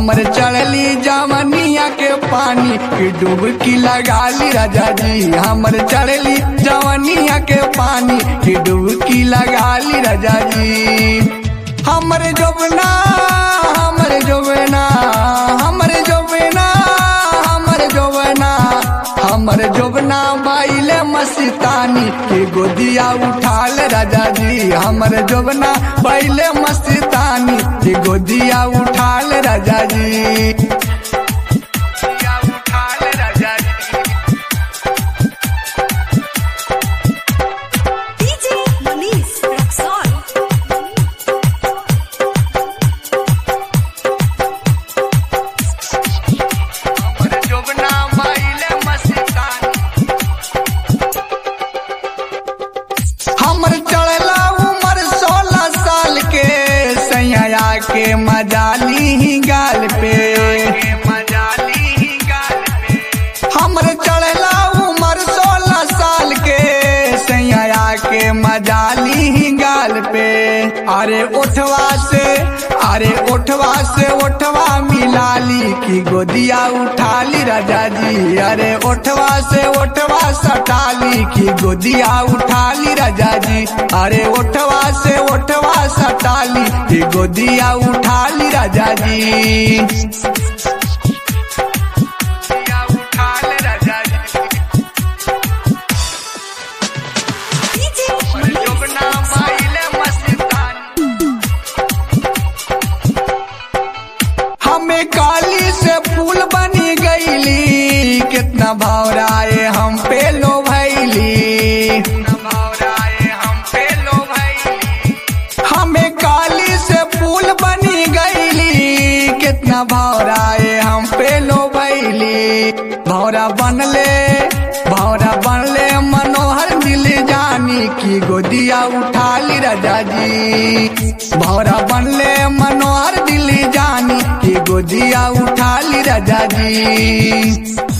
हमर चढ़ली जवनिया के पानी की डुबकी लगा ली राजा जी। हमर चढ़ली जवनिया के पानी की डुबकी लगा ली राजा जी। हमर जोबना हमर जोबना हमर जोबना हमर जोबना हमर जोबना बाइले मस्तानी के गोदिया उठाल राजा जी। हमर जोबना बाइले मस्तानी के गोदिया उठाल राजा जी। हमर चढ़ला उम्र 16 साल के सैया के मजाली ही गाल पे। हमर चढ़ला उम्र 16 साल के सैया के मजाली ही गाल पे। अरे ओठवा मिलाली की गोदिया उठाली राजा जी। अरे ओठवा से ओठवा सटाली की गोदिया उठाली राजा जी। अरे ओठवा से ओठवा सटाली की गोदिया उठाली राजा जी। हमें काली से फूल बनी गईली कितना भावराए हम पे लो भैली। हमें काली से फूल बनी गईली कितना भावराए हम पे लो भैली। भौरा बनले मनोहर दिल जानी की गोदिया उठाली राजा जी। भौरा बनले मनोहर दिल जानी की गोदिया उठाली राजा जी।